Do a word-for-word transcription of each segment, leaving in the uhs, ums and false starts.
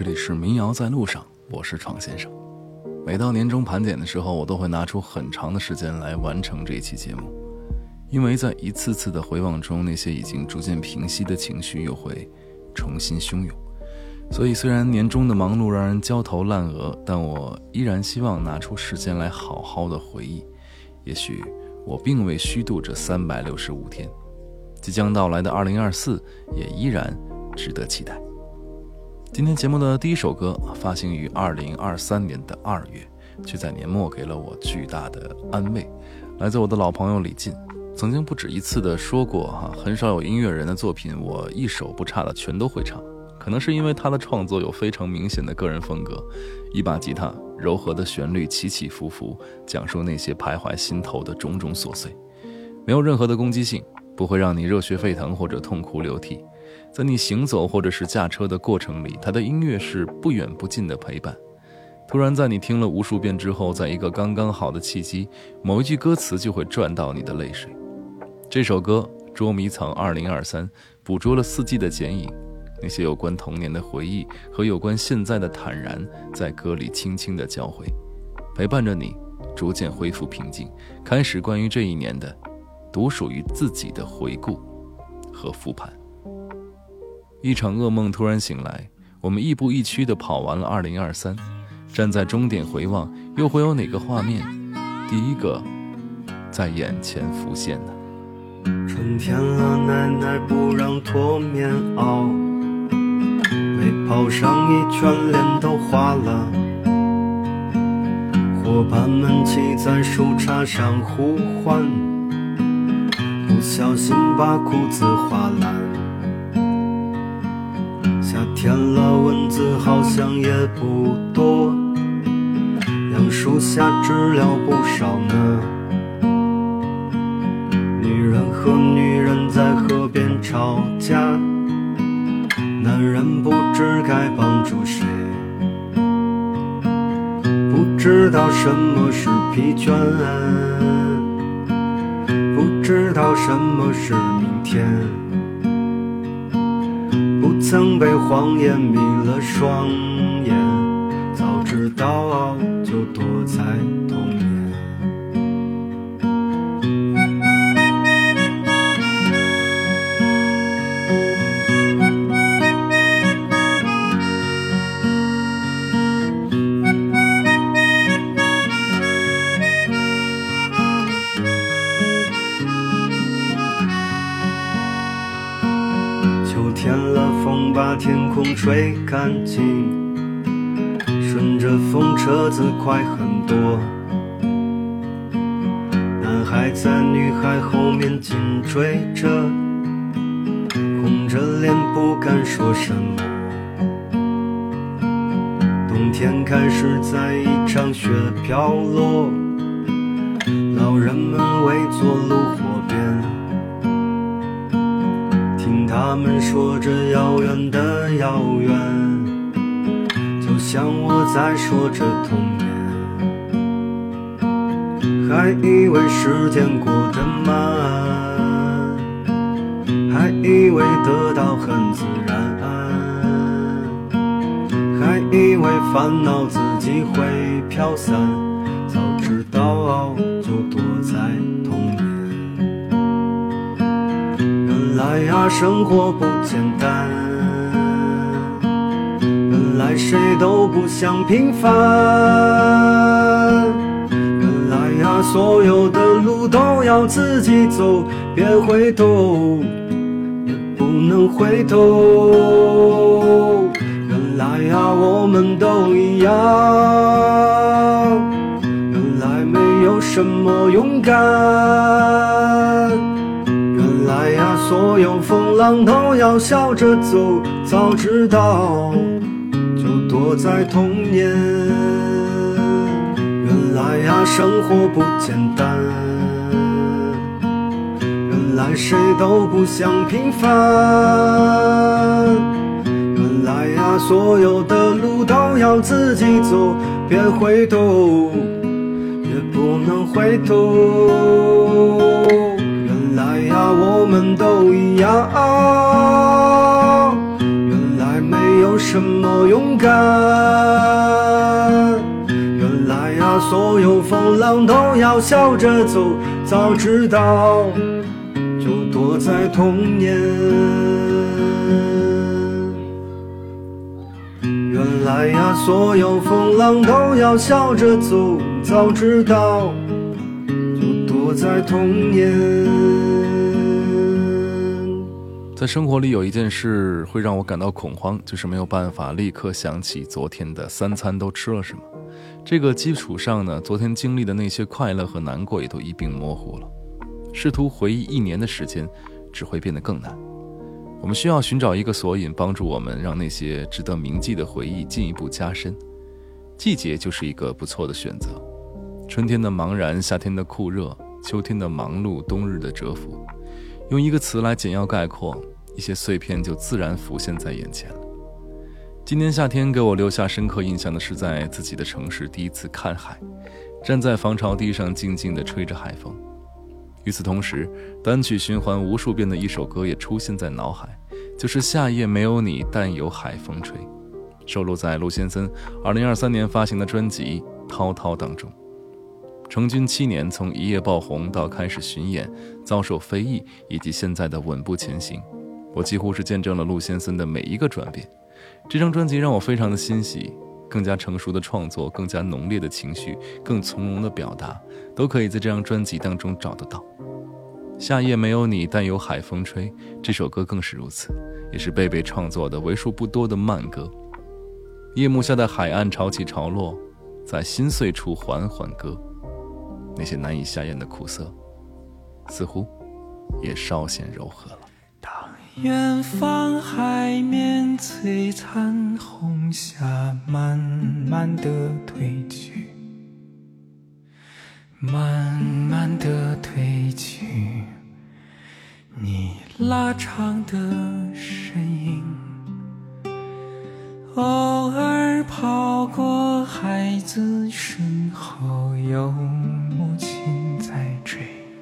这里是民谣在路上，我是闯先生。每到年终盘点的时候，我都会拿出很长的时间来完成这一期节目，因为在一次次的回望中，那些已经逐渐平息的情绪又会重新汹涌。所以虽然年终的忙碌让人焦头烂额，但我依然希望拿出时间来好好的回忆。也许我并未虚度这三百六十五天，即将到来的二零二四也依然值得期待。今天节目的第一首歌发行于二零二三年的二月，却在年末给了我巨大的安慰。来自我的老朋友李进，曾经不止一次的说过哈，很少有音乐人的作品我一手不差的全都会唱。可能是因为他的创作有非常明显的个人风格，一把吉他，柔和的旋律起起伏伏，讲述那些徘徊心头的种种琐碎，没有任何的攻击性，不会让你热血沸腾或者痛哭流涕。在你行走或者是驾车的过程里，他的音乐是不远不近的陪伴。突然在你听了无数遍之后，在一个刚刚好的契机，某一句歌词就会赚到你的泪水。这首歌捉迷藏二零二三捕捉了四季的剪影，那些有关童年的回忆和有关现在的坦然，在歌里轻轻地交汇，陪伴着你逐渐恢复平静，开始关于这一年的独属于自己的回顾和复盘。一场噩梦突然醒来，我们亦步亦趋地跑完了二零二三，站在终点回望，又会有哪个画面第一个在眼前浮现呢？ 春天了，奶奶不让脱棉袄，没跑上一圈脸都花了，伙伴们骑在树杈上呼唤，不小心把裤子划烂。夏天了，蚊子好像也不多，杨树下知了不少呢。女人和女人在河边吵架，男人不知该帮助谁，不知道什么是疲倦，不知道什么是明天，不曾被谎言迷了双眼，早知道就躲在童年。秋天了，风把天空吹干净，顺着风车子快很多，男孩在女孩后面紧追着，红着脸不敢说什么。冬天开始在一场雪飘落，老人们围坐炉火边，听他们说着遥远的遥远，就像我在说着童年。还以为时间过得慢，还以为得到很自然，还以为烦恼自己会飘散，早知道就躲在童年。原来呀，生活不简单，原来谁都不想平凡，原来呀，所有的路都要自己走，别回头，也不能回头。原来呀，我们都一样，原来没有什么勇敢，原来呀，所有风浪都要笑着走，早知道就躲在童年。原来呀，生活不简单，原来谁都不想平凡，原来呀，所有的路都要自己走，别回头，也不能回头。原来呀，我们都一样，原来没有有什么勇敢。原来呀，所有风浪都要笑着走，早知道就躲在童年。原来呀，所有风浪都要笑着走，早知道就躲在童年。 在生活里有一件事会让我感到恐慌，就是没有办法立刻想起昨天的三餐都吃了什么。这个基础上呢，昨天经历的那些快乐和难过也都一并模糊了。试图回忆一年的时间，只会变得更难。我们需要寻找一个索引，帮助我们让那些值得铭记的回忆进一步加深。季节就是一个不错的选择，春天的茫然，夏天的酷热，秋天的忙碌，冬日的蛰伏。用一个词来简要概括，一些碎片就自然浮现在眼前了。今年夏天给我留下深刻印象的是在自己的城市第一次看海，站在防潮堤上静静地吹着海风。与此同时，单曲循环无数遍的一首歌也出现在脑海，就是夏夜没有你，但有海风吹，收录在陆先生二零二三年发行的专辑《滔滔》当中。成军七年，从一夜爆红到开始巡演，遭受非议，以及现在的稳步前行，我几乎是见证了陆先生的每一个转变。这张专辑让我非常的欣喜，更加成熟的创作，更加浓烈的情绪，更从容的表达，都可以在这张专辑当中找得到。夏夜没有你，但有海风吹，这首歌更是如此，也是贝贝创作的为数不多的慢歌。夜幕下的海岸潮起潮落，在心碎处缓缓歌，那些难以下咽的苦涩似乎也稍显柔和了。 当远方海面璀璨红霞慢慢地褪去，慢慢地褪去，你拉长的身影，偶尔跑过孩子身后，有母亲在追，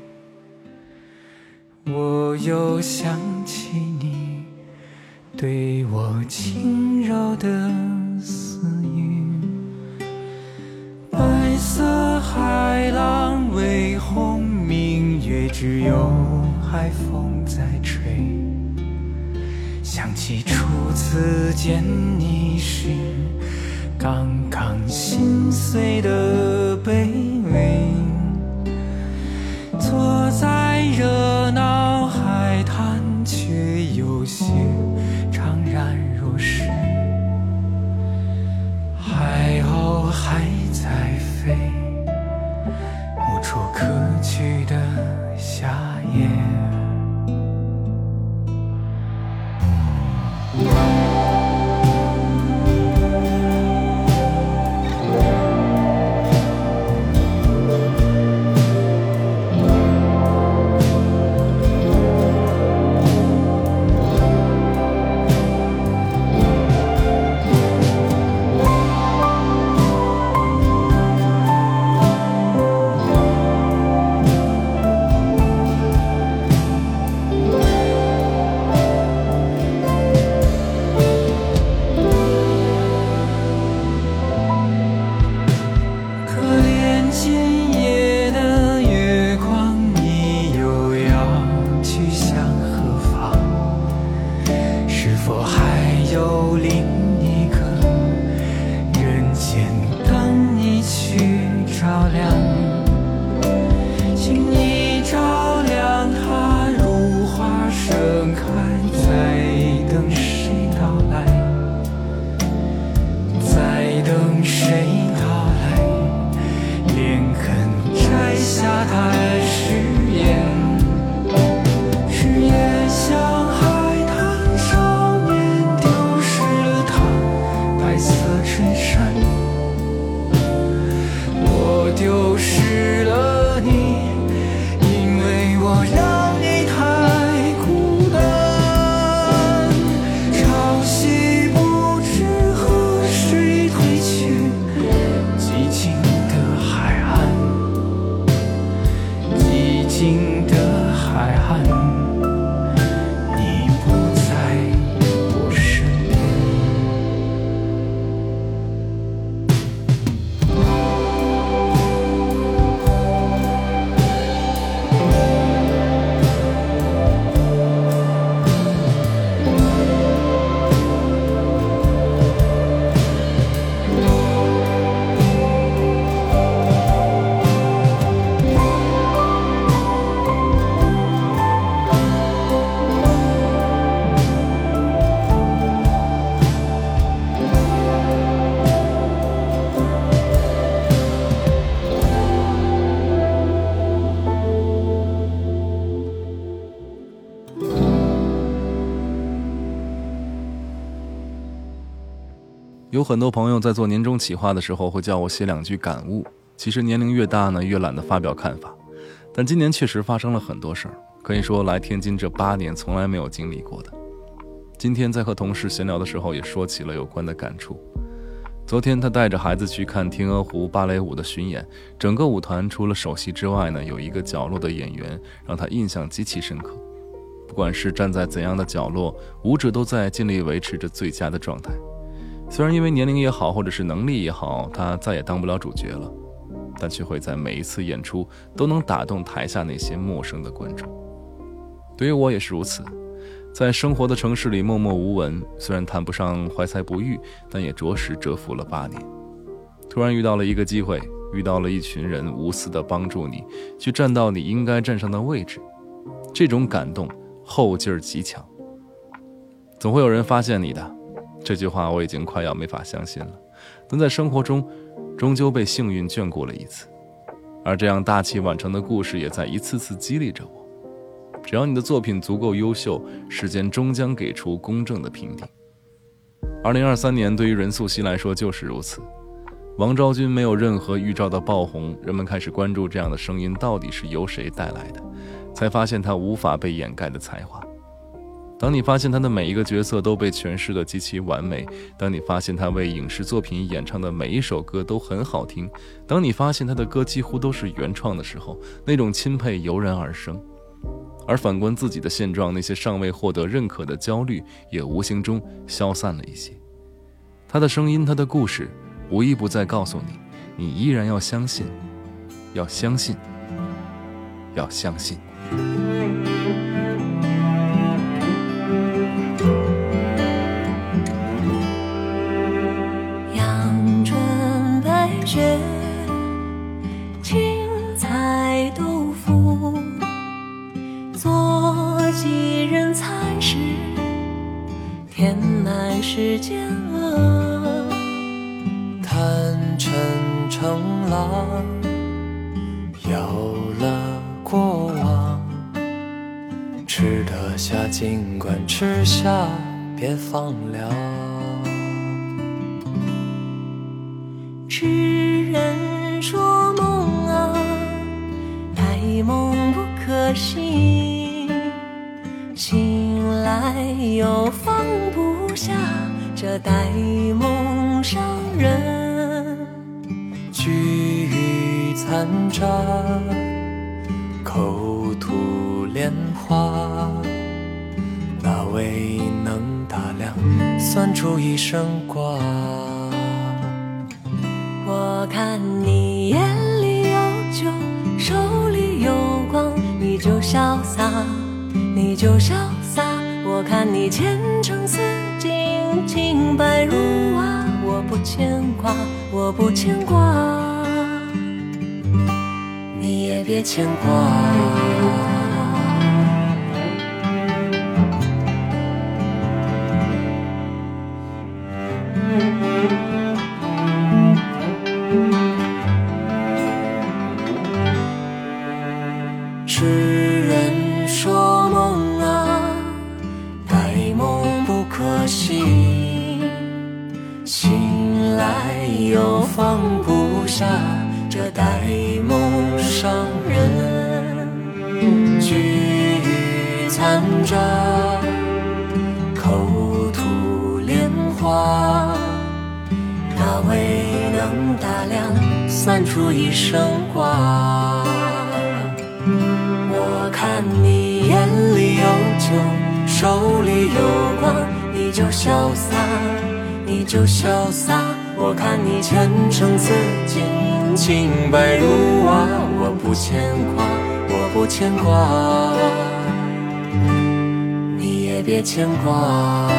我又想起你对我轻柔的私语。白色海浪微红，明月只有海风在吹，想起初次见你时刚刚心碎的卑微，坐在热闹海滩却有些怅然若失，海鸥还在飞，无处可去的夏夜。 有很多朋友在做年终企划的时候会叫我写两句感悟，其实年龄越大呢，越懒得发表看法。但今年确实发生了很多事儿，可以说来天津这八年从来没有经历过的。今天在和同事闲聊的时候也说起了有关的感触。昨天他带着孩子去看天鹅湖芭蕾舞的巡演，整个舞团除了首席之外呢，有一个角落的演员让他印象极其深刻。不管是站在怎样的角落，舞者都在尽力维持着最佳的状态。虽然因为年龄也好，或者是能力也好，他再也当不了主角了，但却会在每一次演出都能打动台下那些陌生的观众。对于我也是如此，在生活的城市里默默无闻，虽然谈不上怀才不遇，但也着实蛰伏了八年。突然遇到了一个机会，遇到了一群人无私地帮助你去站到你应该站上的位置，这种感动后劲儿极强。总会有人发现你的，这句话我已经快要没法相信了，但在生活中终究被幸运眷顾了一次，而这样大器晚成的故事也在一次次激励着我。只要你的作品足够优秀，时间终将给出公正的评定。二零二三年对于任素汐来说就是如此。王昭君没有任何预兆的爆红，人们开始关注这样的声音到底是由谁带来的，才发现她无法被掩盖的才华。当你发现她的每一个角色都被诠释得极其完美，当你发现她为影视作品演唱的每一首歌都很好听，当你发现她的歌几乎都是原创的时候，那种钦佩油然而生。而反观自己的现状，那些尚未获得认可的焦虑也无形中消散了一些。他的声音，他的故事，无一不在告诉你，你依然要相信，要相信，要相信。 阳春白雪，青菜豆腐，做几人才时，填满世间额。 贪嗔成狼，有了过往，吃得下尽管吃下，别放凉。 痴人说梦啊，呆梦不可醒，醒来又放不下这呆梦伤人。 聚鱼残渣，口吐莲花，哪位能打量，算出一生瓜？ 我看你眼里有酒，手里有光，你就潇洒，你就潇洒。我看你前程似锦，清白如瓦，我不牵挂，我不牵挂，你也别牵挂。 痴人说梦啊，呆梦不可醒，醒来又放不下这呆梦伤人。聚鱼残渣，口吐莲花，哪位能打量，算出一生瓜？我看你眼里有酒，手里有光，你就潇洒，你就潇洒。我看你前程似锦，清白如瓦，我不牵挂，我不牵挂，你也别牵挂。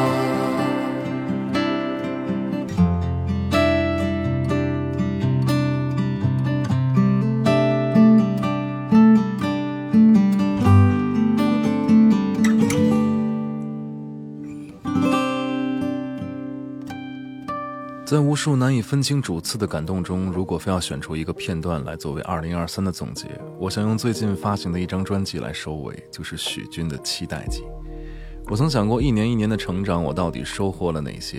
在无数难以分清主次的感动中，如果非要选出一个片段来作为二零二三的总结，我想用最近发行的一张专辑来收尾，就是许君的期待集。我曾想过一年一年的成长，我到底收获了哪些？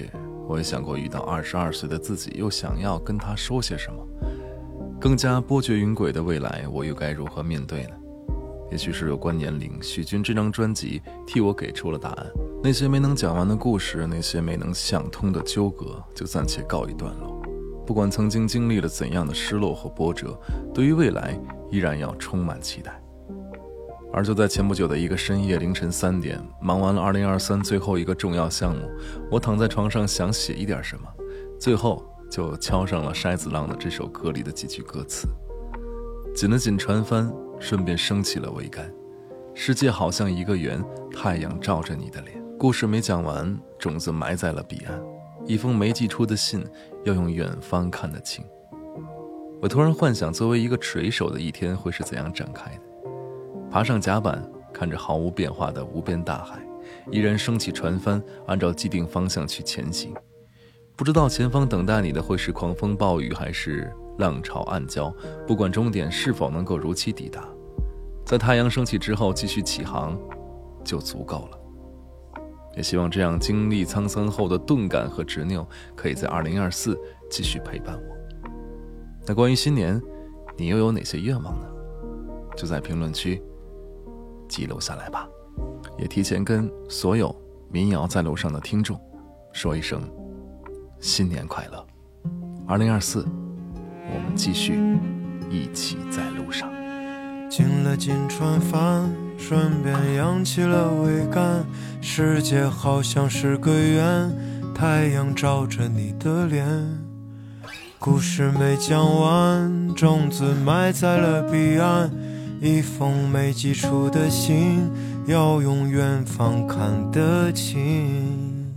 我也想过遇到二十二岁的自己，又想要跟他说些什么。更加波谲云诡的未来，我又该如何面对呢？也许是有关年龄，许君这张专辑替我给出了答案。那些没能讲完的故事，那些没能想通的纠葛，就暂且告一段落。不管曾经经历了怎样的失落或波折，对于未来依然要充满期待。而就在前不久的一个深夜凌晨三点，忙完了二零二三最后一个重要项目，我躺在床上想写一点什么，最后就敲上了筛子浪的这首歌里的几句歌词。紧了紧船帆，顺便升起了桅杆。世界好像一个圆，太阳照着你的脸。故事没讲完，种子埋在了彼岸。一封没寄出的信，要用远方看得清。我突然幻想，作为一个水手的一天会是怎样展开的。爬上甲板，看着毫无变化的无边大海，依然升起船帆，按照既定方向去前行。不知道前方等待你的会是狂风暴雨，还是浪潮暗礁，不管终点是否能够如期抵达，在太阳升起之后继续起航就足够了。也希望这样经历沧桑后的钝感和执拗，可以在二零二四继续陪伴我。那关于新年，你又有哪些愿望呢？就在评论区记录下来吧。也提前跟所有民谣在路上的听众说一声新年快乐。二零二四，我们继续一起在路上。 进了金船帆，顺便扬起了桅杆。世界好像是个圆，太阳照着你的脸。故事没讲完，种子埋在了彼岸。一封没寄出的信，要用远方看得清。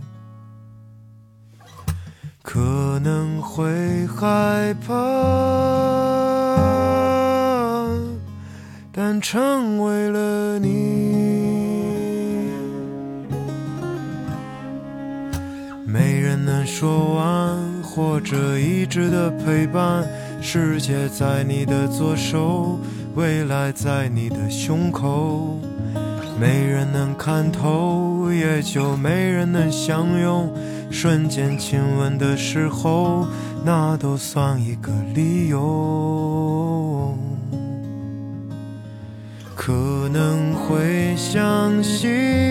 可能会害怕，但成为了你，没人能说完，或者一直的陪伴。世界在你的左手，未来在你的胸口，没人能看透，也就没人能相拥。瞬间亲吻的时候，那都算一个理由。可能会相信，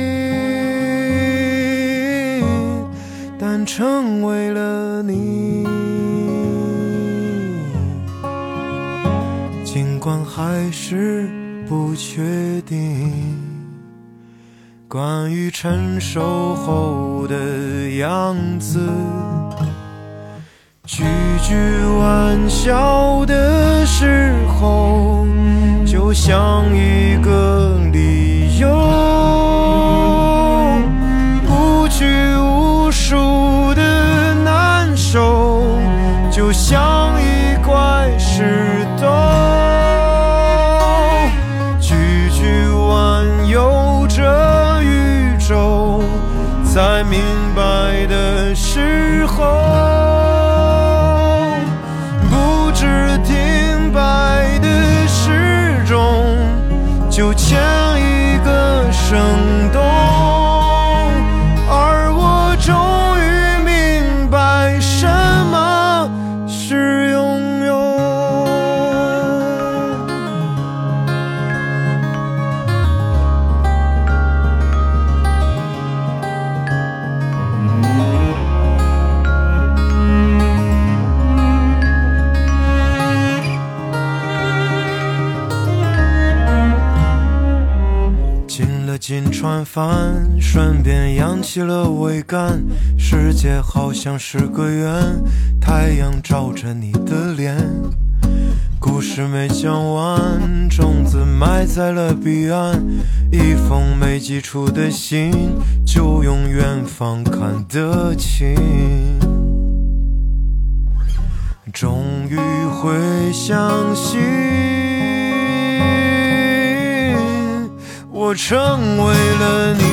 但成为了你。尽管还是不确定，关于成熟后的样子，句句玩笑的时候，就像一个理由，不去无数的难受，就像一块石头，句句挽有着宇宙，在明白的时候，不知停摆的时钟，就牵一个生动。而我终于明白什么是拥有。进船帆，顺便扬起了桅杆。世界好像是个圆，太阳照着你的脸。故事没讲完，种子埋在了彼岸。一封没寄出的信，就用远方看得清。终于会相信，我成为了你。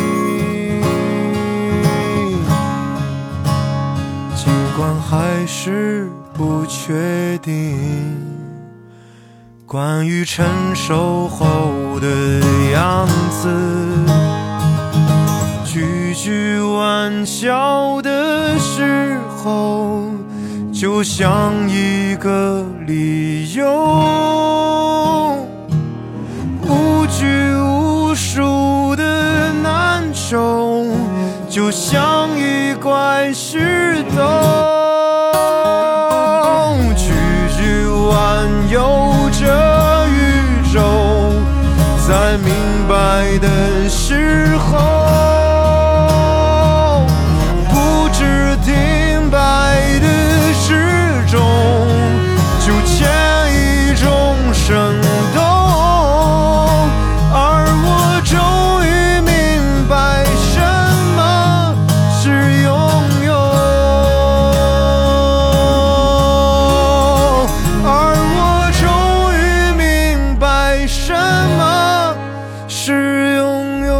尽管还是不确定，关于成熟后的样子，句句玩笑的时候，就像一个理由，无拘无束的难受，就像一块石头，曲曲弯悠着宇宙，在明白的时候，不知停摆的时钟，就欠一种生动，而我终于明白什么是拥有，而我终于明白什么是拥有。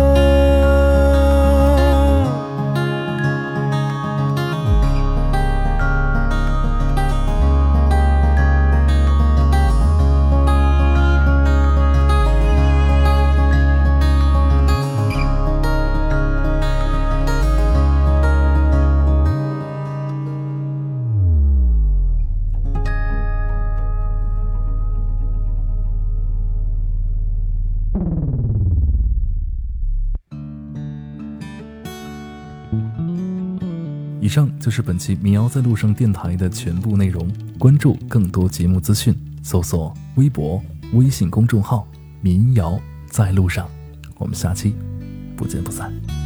以上就是本期民谣在路上电台的全部内容。关注更多节目资讯，搜索微博、微信公众号民谣在路上。我们下期不见不散。